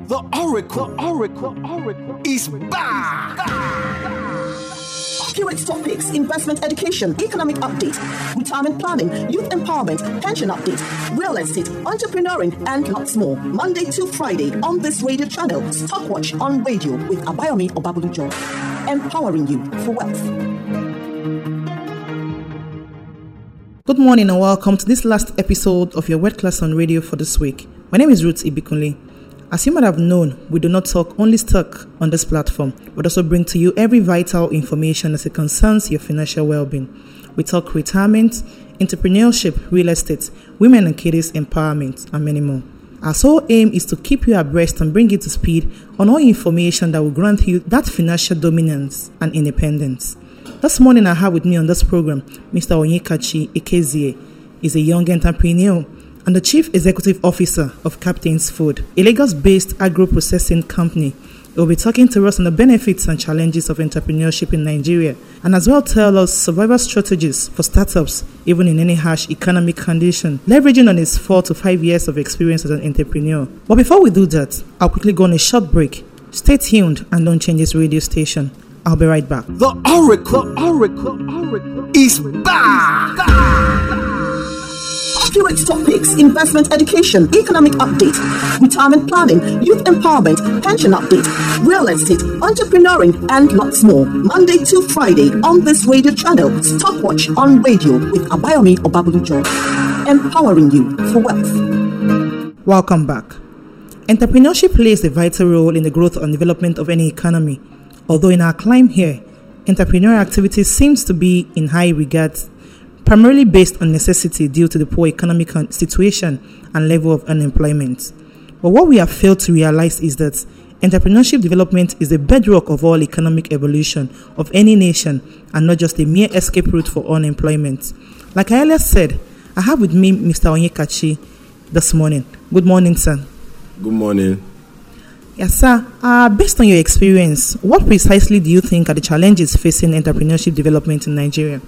The Oracle is back. Accurate topics, investment education, economic update, retirement planning, youth empowerment, pension update, real estate, entrepreneuring, and lots more. Monday to Friday on this radio channel, Stockwatch on radio with Abayomi Obabulujo, empowering you for wealth. Good morning and welcome to this last episode of your Word Class on Radio for this week. My name is Ruth Ibikunle. As you might have known, we do not talk only stock on this platform, but also bring to you every vital information as it concerns your financial well-being. We talk retirement, entrepreneurship, real estate, women and kiddies empowerment, and many more. Our sole aim is to keep you abreast and bring you to speed on all information that will grant you that financial dominance and independence. This morning I have with me on this program Mr. Onyekachi Ekezie. He's a young entrepreneur and the Chief Executive Officer of Captain's Food, a Lagos-based agro-processing company. He will be talking to us on the benefits and challenges of entrepreneurship in Nigeria, and as well tell us survival strategies for startups, even in any harsh economic condition, leveraging on his 4 to 5 years of experience as an entrepreneur. But before we do that, I'll quickly go on a short break. Stay tuned and don't change this radio station. I'll be right back. The Oracle is back. Accurate topics, investment education, economic update, retirement planning, youth empowerment, pension update, real estate, entrepreneuring, and lots more. Monday to Friday on this radio channel, Stockwatch on radio with Abayomi Obabulujo, empowering you for wealth. Welcome back. Entrepreneurship plays a vital role in the growth and development of any economy. Although in our climb here, entrepreneurial activity seems to be in high regard, primarily based on necessity due to the poor economic situation and level of unemployment. But what we have failed to realize is that entrepreneurship development is the bedrock of all economic evolution of any nation and not just a mere escape route for unemployment. Like I earlier said, I have with me Mr. Onyekachi this morning. Good morning, sir. Good morning. Yes, sir. Based on your experience, what precisely do you think are the challenges facing entrepreneurship development in Nigeria?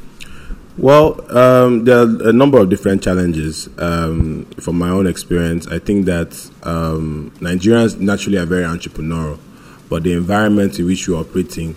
Well, there are a number of different challenges. From my own experience, I think that Nigerians naturally are very entrepreneurial, but the environment in which you're operating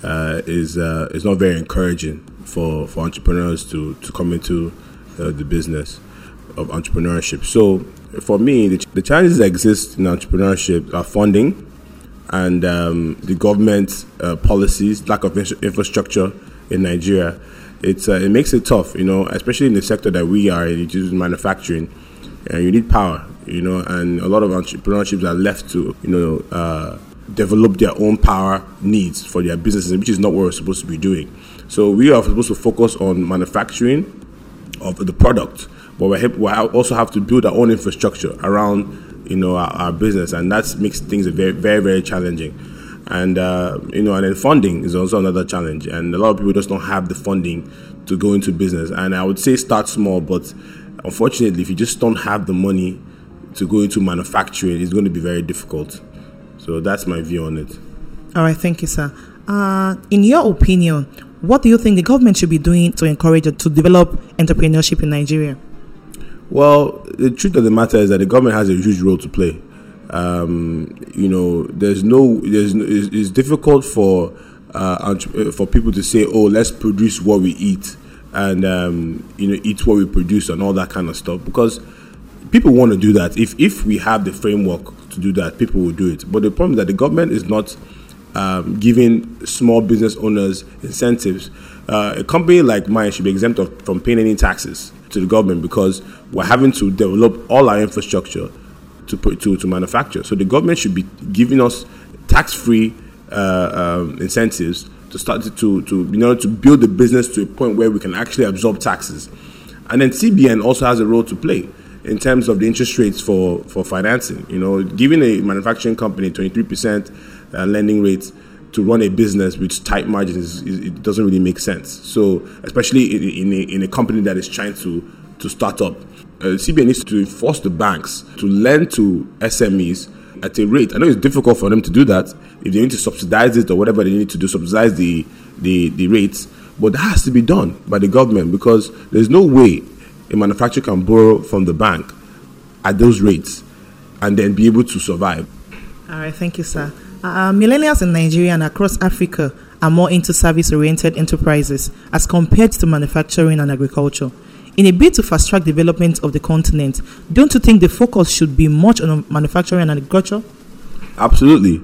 is not very encouraging for entrepreneurs to come into the business of entrepreneurship. So, for me, the challenges that exist in entrepreneurship are funding and the government policies, lack of infrastructure in Nigeria. It makes it tough, especially in the sector that we are in, which is manufacturing. You need power, and a lot of entrepreneurships are left to, develop their own power needs for their businesses, which is not what we're supposed to be doing. So we are supposed to focus on manufacturing of the product, but we also have to build our own infrastructure around, our business, and that makes things very, very, very challenging. And and then funding is also another challenge, and a lot of people just don't have the funding to go into business. And I would say start small, but unfortunately, if you just don't have the money to go into manufacturing, it's going to be very difficult. So that's my view on it. All right, thank you, sir. In your opinion, what do you think the government should be doing to encourage or to develop entrepreneurship in Nigeria? Well, the truth of the matter is that the government has a huge role to play. It's difficult for people to say, oh, let's produce what we eat and eat what we produce and all that kind of stuff, because people want to do that. If we have the framework to do that, people will do it. But the problem is that the government is not giving small business owners incentives. A company like mine should be exempt from paying any taxes to the government, because we're having to develop all our infrastructure to manufacture. So the government should be giving us tax-free incentives to start to build the business to a point where we can actually absorb taxes. And then CBN also has a role to play in terms of the interest rates for financing. Giving a manufacturing company 23% lending rates to run a business with tight margins, it doesn't really make sense. So especially in a company that is trying to start up. CBN needs to force the banks to lend to SMEs at a rate. I know it's difficult for them to do that. If they need to subsidize it or whatever they need to do, subsidize the rates. But that has to be done by the government, because there's no way a manufacturer can borrow from the bank at those rates and then be able to survive. All right, thank you, sir. Millennials in Nigeria and across Africa are more into service-oriented enterprises as compared to manufacturing and agriculture. In a bid to fast-track development of the continent, don't you think the focus should be much on manufacturing and agriculture? Absolutely.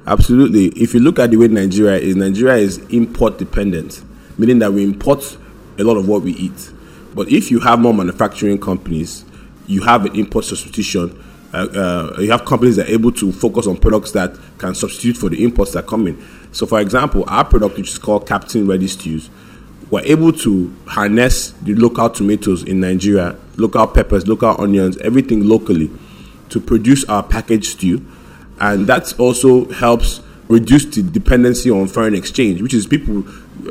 If you look at the way Nigeria is import dependent, meaning that we import a lot of what we eat. But if you have more manufacturing companies, you have an import substitution. You have companies that are able to focus on products that can substitute for the imports that come in. So, for example, our product, which is called Captain Ready Stews, we're able to harness the local tomatoes in Nigeria, local peppers, local onions, everything locally to produce our packaged stew. And that also helps reduce the dependency on foreign exchange, which is people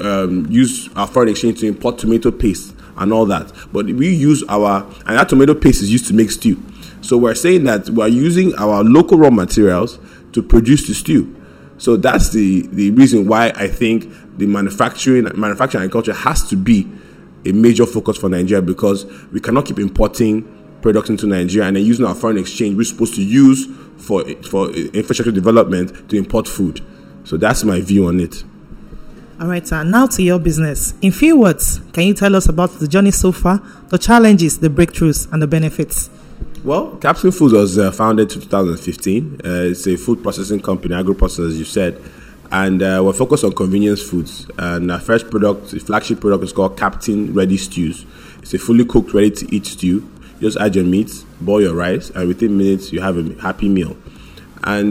use our foreign exchange to import tomato paste and all that. But we use and that tomato paste is used to make stew. So we're saying that we're using our local raw materials to produce the stew. So that's the reason why I think the manufacturing agriculture has to be a major focus for Nigeria, because we cannot keep importing products into Nigeria and then using our foreign exchange we're supposed to use for infrastructure development to import food. So that's my view on it. All right, sir. Now to your business. In few words, can you tell us about the journey so far, the challenges, the breakthroughs, and the benefits? Well, Captain Foods was founded in 2015. It's a food processing company, agro-processing, as you said. And we're focused on convenience foods. And our first product, the flagship product, is called Captain Ready Stews. It's a fully cooked, ready-to-eat stew. You just add your meat, boil your rice, and within minutes, you have a happy meal. And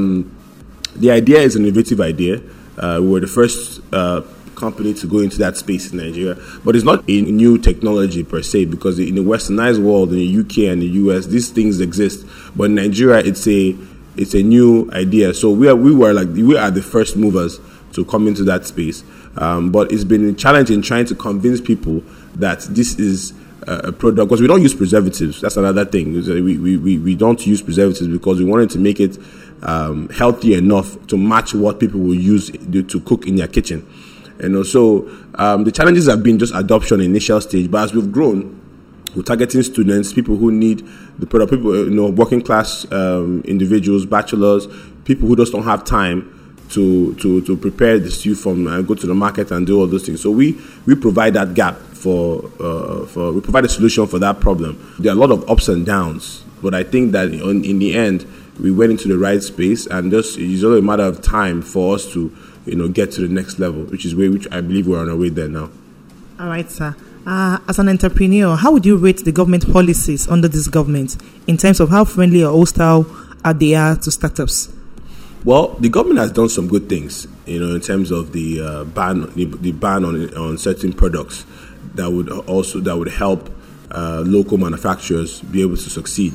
the idea is an innovative idea. We were the first company to go into that space in Nigeria. But it's not a new technology per se, because in the westernized world, in the UK and the US, these things exist. But in Nigeria, it's a new idea. So we are the first movers to come into that space. But it's been challenging trying to convince people that this is a product, because we don't use preservatives. That's another thing. We don't use preservatives because we wanted to make it healthy enough to match what people will use to cook in their kitchen. So the challenges have been just adoption initial stage, but as we've grown, we're targeting students, people who need the product, people, working class individuals, bachelors, people who just don't have time to prepare the stew from and go to the market and do all those things. So we provide that gap we provide a solution for that problem. There are a lot of ups and downs, but I think that in the end we went into the right space, and just it's only a matter of time for us to get to the next level, which I believe we're on our way there now. All right, sir. As an entrepreneur, how would you rate the government policies under this government in terms of how friendly or hostile they are to startups? Well, the government has done some good things, in terms of the ban on certain products that would help local manufacturers be able to succeed.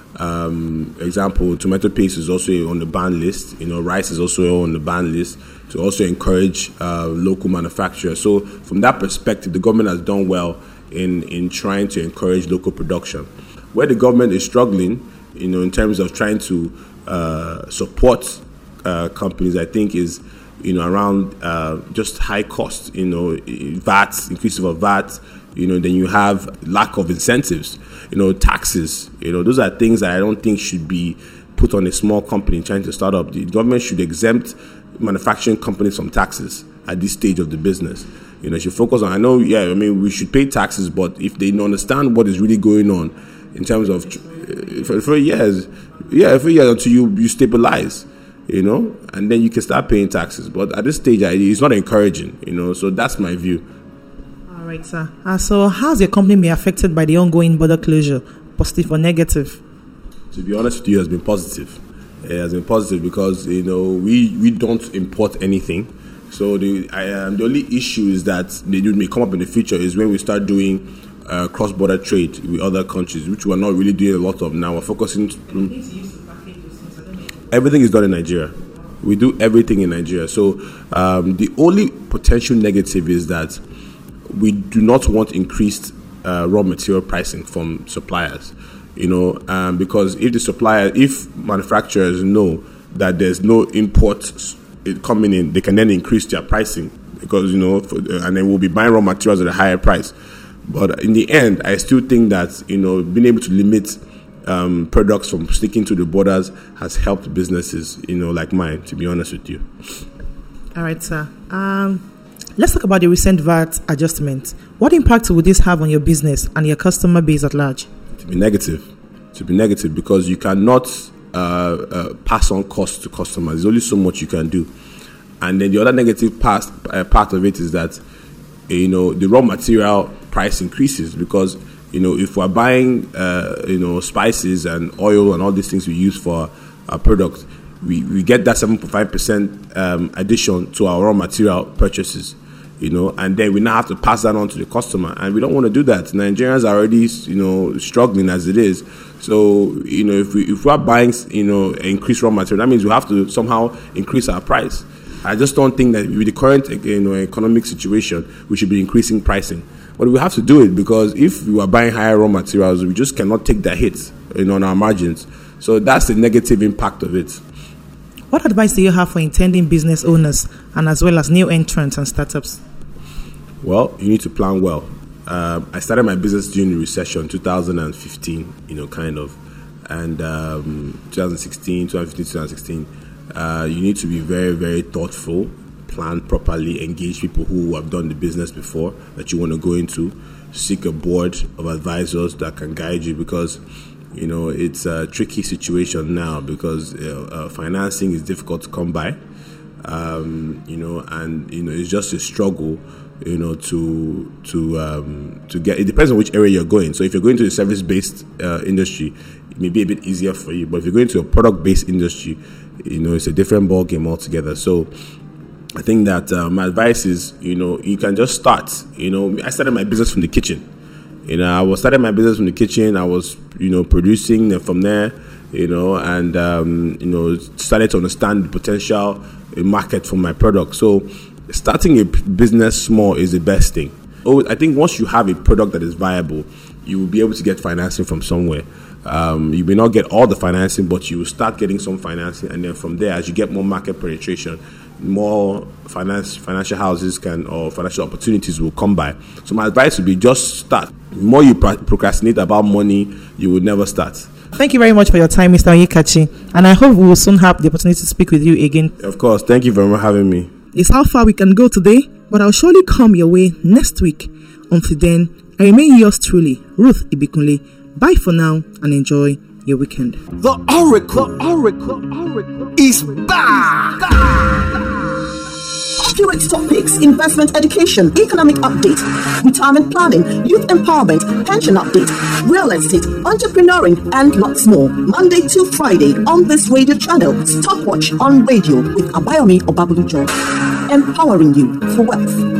Example, tomato paste is also on the ban list. Rice is also on the ban list to also encourage local manufacturers. So from that perspective, the government has done well in trying to encourage local production. Where the government is struggling, in terms of trying to support companies, I think is around just high cost, VAT, increase of VAT, then you have lack of incentives, taxes, those are things that I don't think should be put on a small company trying to start up. The government should exempt manufacturing companies from taxes at this stage of the business. Should focus on, we should pay taxes, but if they don't understand what is really going on in terms of for years until you stabilize, and then you can start paying taxes. But at this stage, it's not encouraging, so that's my view. All right, sir. So how's your company been affected by the ongoing border closure, positive or negative? To be honest with you, it has been positive. It has been positive because, we don't import anything. So the only issue is that they may come up in the future is when we start doing cross-border trade with other countries, which we're not really doing a lot of now. We're focusing. Everything is done in Nigeria. We do everything in Nigeria. So the only potential negative is that we do not want increased raw material pricing from suppliers. Because if manufacturers know that there's no imports coming in, they can then increase their pricing because, and then we'll be buying raw materials at a higher price. But in the end, I still think that, being able to limit products from sticking to the borders has helped businesses, like mine, to be honest with you. All right, sir. Let's talk about the recent VAT adjustment. What impact will this have on your business and your customer base at large? To be negative because you cannot pass on costs to customers. There's only so much you can do. And then the other negative part of it is that, the raw material price increases because, if we're buying, spices and oil and all these things we use for our product, we get that 7.5% addition to our raw material purchases, and then we now have to pass that on to the customer. And we don't want to do that. Nigerians are already, struggling as it is. So, if we're buying, increased raw material, that means we have to somehow increase our price. I just don't think that with the current, economic situation, we should be increasing pricing. But we have to do it because if we are buying higher raw materials, we just cannot take that hit, on our margins. So that's the negative impact of it. What advice do you have for intending business owners and as well as new entrants and startups? Well, you need to plan well. I started my business during the recession, 2015, and 2016. You need to be very, very thoughtful, plan properly, engage people who have done the business before that you want to go into, seek a board of advisors that can guide you because, it's a tricky situation now because financing is difficult to come by, and it's just a struggle, to get. It depends on which area you're going. So if you're going to a service-based industry, it may be a bit easier for you. But if you're going to a product-based industry, it's a different ball game altogether. So I think that my advice is, you can just start. I started my business from the kitchen. I was starting my business from the kitchen. I was, producing, and from there, and started to understand the potential market for my product. So starting a business small is the best thing. I think once you have a product that is viable, you will be able to get financing from somewhere. You may not get all the financing, but you will start getting some financing, and then from there, as you get more market penetration, more financial houses or financial opportunities will come by. So my advice would be just start. The more you procrastinate about money, you will never start. Thank you very much for your time, Mr. Onyekachi, and I hope we will soon have the opportunity to speak with you again. Of course. Thank you very much for having me. It's how far we can go today, but I'll surely come your way next week. Until then, I remain yours truly, Ruth Ibikunle. Bye for now and enjoy your weekend. The Oracle is back. Accurate topics, investment education, economic update, retirement planning, youth empowerment, pension update, real estate, entrepreneuring, and lots more. Monday to Friday on this radio channel. Stopwatch on radio with Abayomi Obabujo. Empowering you for wealth.